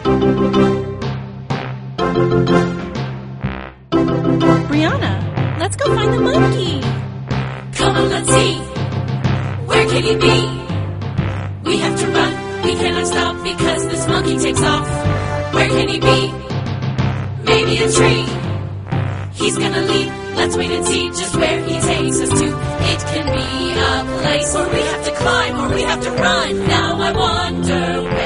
Brianna, let's go find the monkey. Come on, let's see. Where can he be? We have to run. We cannot stop because this monkey takes off. Where can he be? Maybe a tree. He's gonna leap. Let's wait and see just where he takes us to. It can be a place where we have to climb or we have to run. Now I wonder where